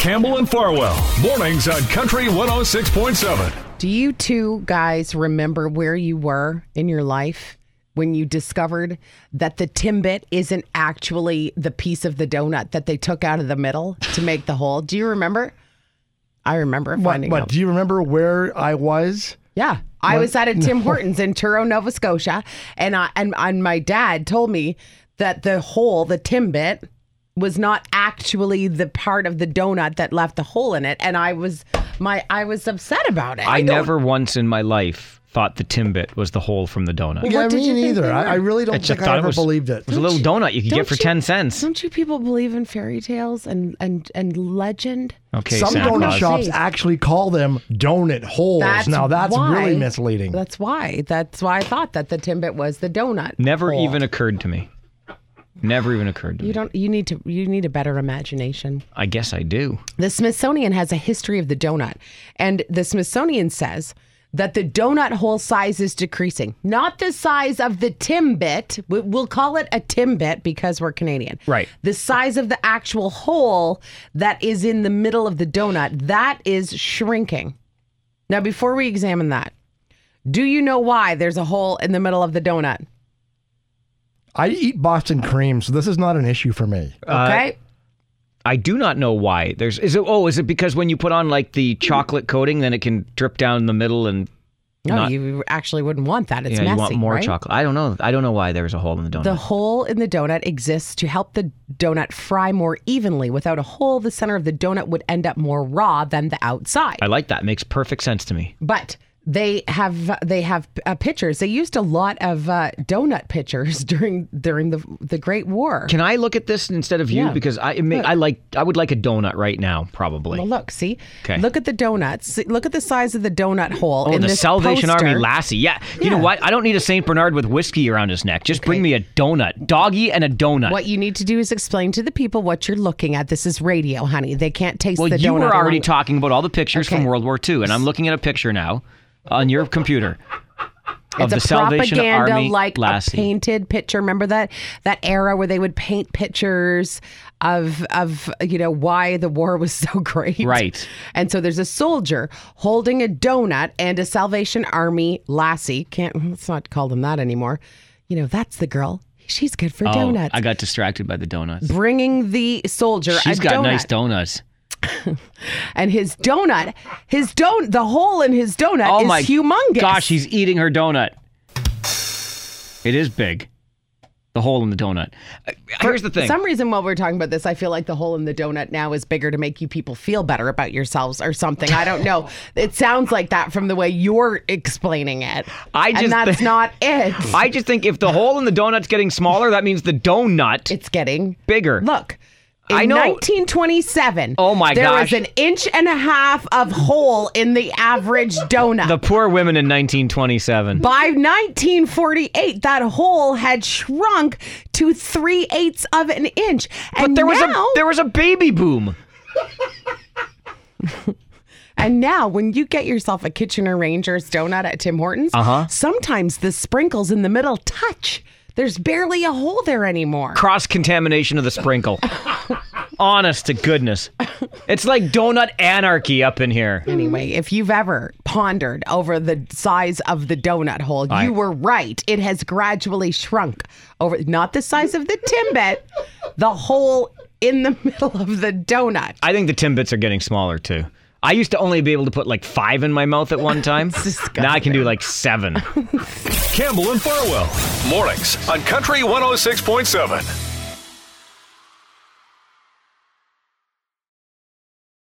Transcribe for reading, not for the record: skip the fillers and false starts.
Campbell and Farwell. Mornings on Country 106.7. Do you two guys remember where you were in your life when you discovered that the Timbit isn't actually the piece of the donut that they took out of the middle to make the hole? Do you remember? I remember finding out. Do you remember where I was? Yeah. I was at a Tim Hortons in Truro, Nova Scotia, and my dad told me that the hole, the Timbit, was not actually the part of the donut that left the hole in it, and I was upset about it. I never once in my life thought the Timbit was the hole from the donut. Yeah, me neither. I really don't think I ever believed it. It was a little donut you could get for 10 cents. Don't you people believe in fairy tales and legend? Okay, some Santa donut Claus. shops actually call them donut holes. That's why, really misleading. That's why I thought that the Timbit was the donut. Never hole. even occurred to me. Never even occurred to me. You need a better imagination. I guess I do. The Smithsonian has a history of the donut, and the Smithsonian says that the donut hole size is decreasing. Not the size of the Timbit. We'll call it a Timbit because we're Canadian. Right. The size of the actual hole that is in the middle of the donut, that is shrinking. Now, before we examine that, do you know why there's a hole in the middle of the donut? I eat Boston cream, so this is not an issue for me. Okay. I do not know why. Is it because when you put on like the chocolate coating, then it can drip down the middle and No, you actually wouldn't want that. It's messy, you want more right? chocolate. I don't know. I don't know why there's a hole in the donut. The hole in the donut exists to help the donut fry more evenly. Without a hole, the center of the donut would end up more raw than the outside. I like that. Makes perfect sense to me. But they have pictures. They used a lot of donut pictures during the Great War. Can I look at this instead of you? Yeah. Because I would like a donut right now, probably. Well, look, see? Okay. Look at the donuts. Look at the size of the donut hole Oh, in the this Salvation poster. Army lassie. Yeah. You know what? I don't need a St. Bernard with whiskey around his neck. Just bring me a donut. Doggy and a donut. What you need to do is explain to the people what you're looking at. This is radio, honey. They can't taste the donut. Well, you were already along- talking about all the pictures from World War II, and I'm looking at a picture now on your computer of the It's a Salvation propaganda Army like lassie. a painted picture. Remember that era where they would paint pictures of why the war was so great, Right. And so there's a soldier holding a donut and a Salvation Army lassie. Let's not call them that anymore. That's the girl. She's good for donuts. I got distracted by the donuts. Bringing the soldier She's a got donut. nice donuts. And the hole in his donut is humongous. Gosh, he's eating her donut. It is big. The hole in the donut. Here's the thing. For some reason, while we're talking about this, I feel like the hole in the donut now is bigger to make you people feel better about yourselves or something. I don't know. It sounds like that from the way you're explaining it. And that's not it. I just think if the hole in the donut's getting smaller, that means the donut It's getting bigger. Look. In I know. 1927, Oh my there gosh. was an inch and a half of hole in the average donut. The poor women in 1927. By 1948, that hole had shrunk to 3/8 of an inch. And But there was a baby boom. And now, when you get yourself a Kitchener Rangers donut at Tim Hortons, sometimes the sprinkles in the middle touch. There's barely a hole there anymore. Cross-contamination of the sprinkle. Honest to goodness. It's like donut anarchy up in here. Anyway, if you've ever pondered over the size of the donut hole, you were right. It has gradually shrunk over, not the size of the Timbit, the hole in the middle of the donut. I think the Timbits are getting smaller too. I used to only be able to put like 5 in my mouth at one time. Now I can do like 7. Campbell and Farwell. Mornings on Country 106.7.